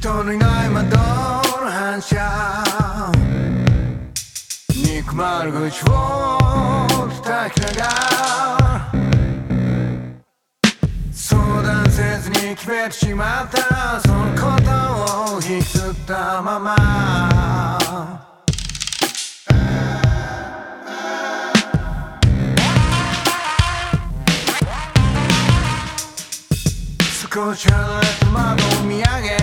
人のいない窓の反射、憎まる口を叩きながら相談せずに決めてしまったそのことを引きずったまま少し離れた窓を見上げ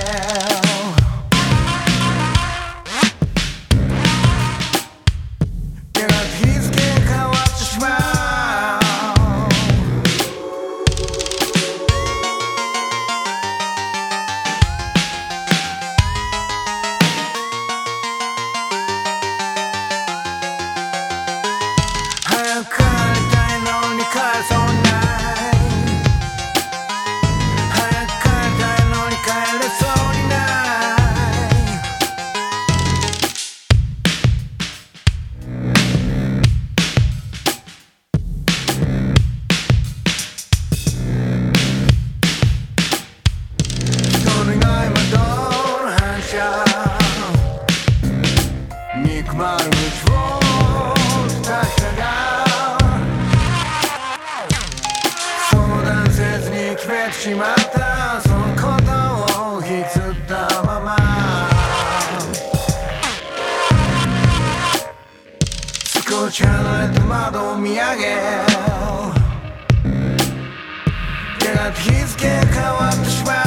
やがて日付変わってしまう早く帰りたいのに帰れそうにない憎まる口を叩きながら相談せずに決めてしまったそのことを引きずったまま少し離れた窓を見上げやがて日付変わってしまう